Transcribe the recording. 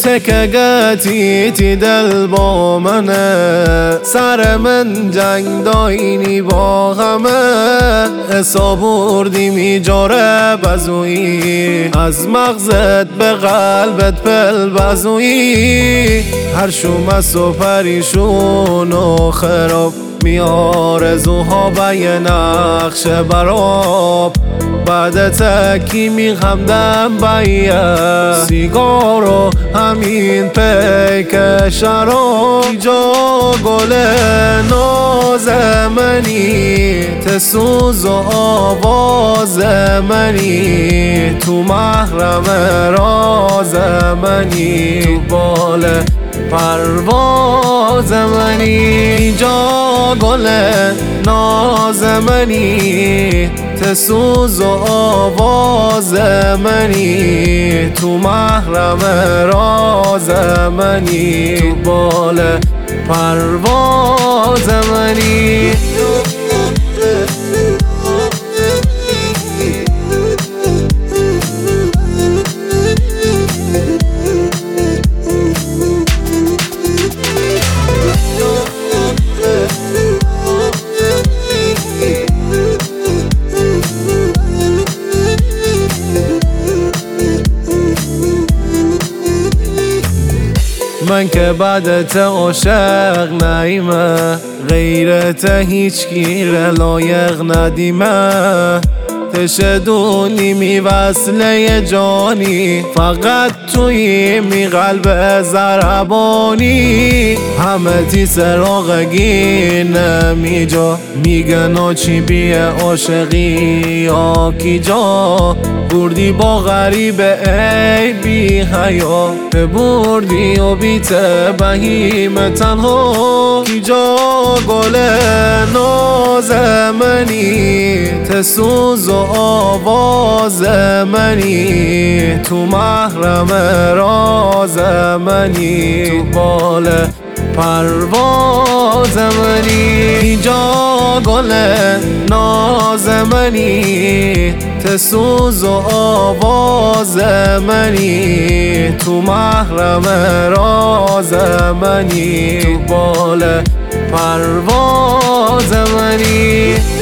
تکگتی دل با منه، سر من جنگ داینی با غمه. حساب بردی میجاره بزویی، از مغزت به قلبت پل بزویی. هر شومس و پریشون و خراب، می آرزوها به یه نقش براب. بعد تکی می خمدم به سیگار و همین پیک شراب. اینجا گل ناز منی، تسوز و آواز منی، تو محرم راز منی، تو بال پرواز منی. اینجا گل ناز منی، تسوز و آواز منی، تو محرم راز منی، تو بال پرواز منی. من که بعدت عاشق نیمه، غیرت هیچ گیر لایق ندیمه. تشدونی می وصله جانی، فقط توی می قلب زربانی. همه تی سراغگی نمیجا، میگن چی بیه عاشقی یا کی جا. بردی با غریبه ای بی حیا، بردی و بیت بهیم تنها. کی جا گل ناز منی، تسوز و آواز منی، تو محرم راز منی، تو بال پرواز منی. اینجا گل ناز منی، تسوز و آواز منی، تو محرم راز منی، تو بال پرواز منی.